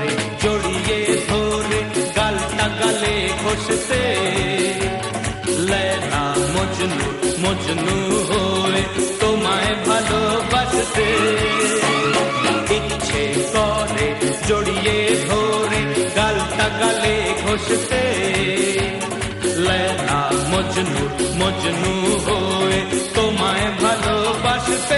করে জড়িয়ে ধরে গালটা গালে ঘষতে, লেলা মজনু মজনু হয়ে তোমায় ভালোবাসতে। ইচ্ছে করে জড়িয়ে ধরে গালটা গালে ঘষতে, লেলা মজনু মজনু হয়ে তোমায় ভালোবাসতে।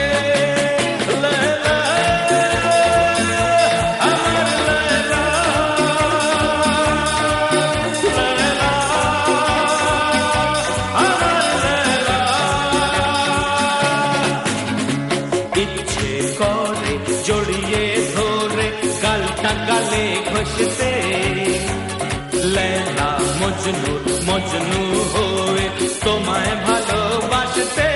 ইচ্ছে করে জড়িয়ে ধরে গালটা গালে ঘষতে, লেলা মজনু মজনু হয়ে তোমায় ভালোবাসতে।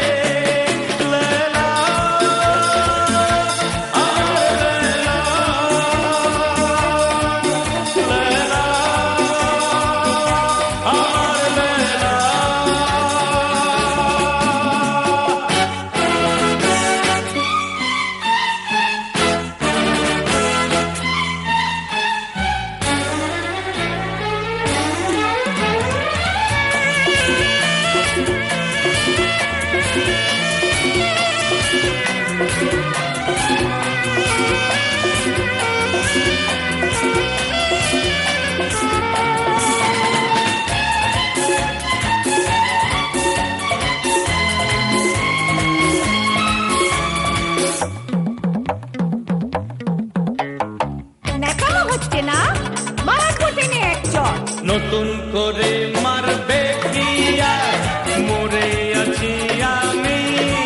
নতুন করে মারবে কি আর মরে আছি আমি,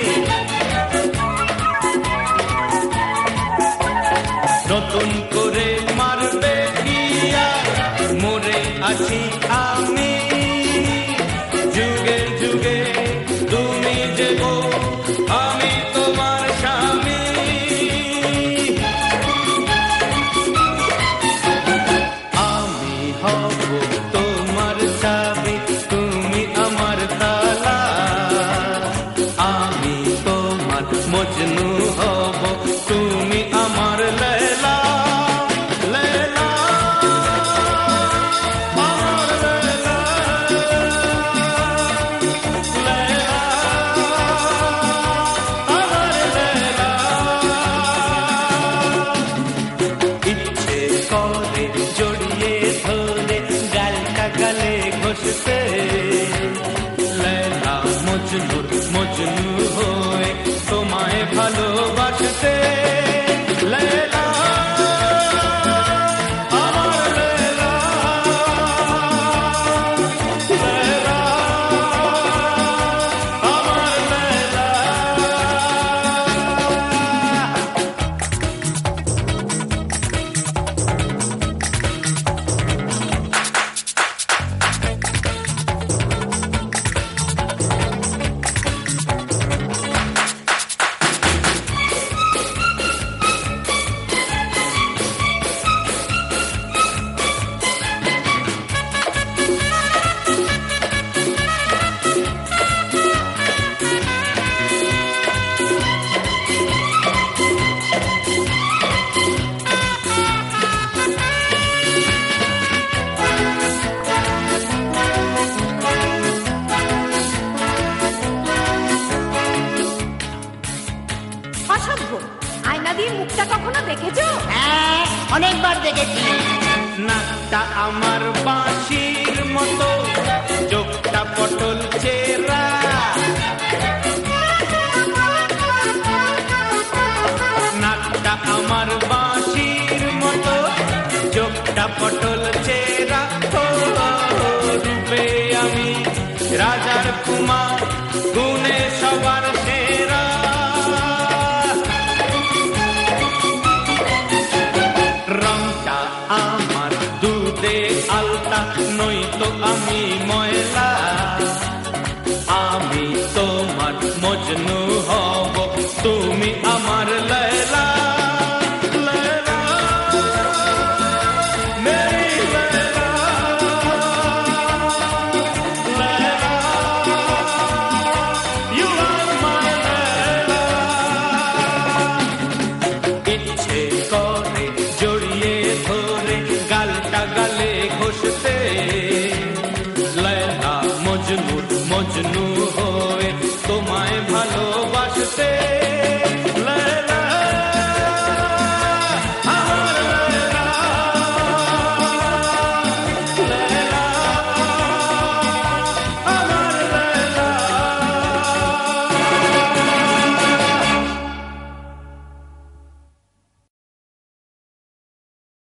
নতুন করে মারবে কি আর মরে আছি আমি। যুগে যুগে তুমি যে গো আমি তোমার স্বামী, আমি হব তোমার চাবি তুমি আমার তালা, আমি তোমার মজনু হব তুমি আমার লেলা। লেলা আমার লেলা, লেলা আমার লেলা। ইচ্ছে করে জড়িয়ে ধরে গালটা গালে ঘষতে, লেলা মজনু মজনু হয়ে তোমায় ভালোবাসতে। লেলা আমার লেলা, লেলা আমার লেলা। আয়না দিয়ে মুখটা কখনো দেখেছো? হ্যাঁ, অনেকবার দেখেছি। নাকটা আমার বাঁশির মতো, চোখটা পটল চেরা, নাকটা আমার বাঁশির মতো, চোখটা পটল চেরা। রূপে আমি রাজার কুমার, গুণে সবার সেরা। রংটা আমার দুধে আলতা, নয়তো আমি ময়লা। আমি তোমার মজনু হব তুমি আমার লেলা। লেলা মেরি Laila, Laila you are my Laila. ইচ্ছে করে জড়িয়ে ধরে মজনু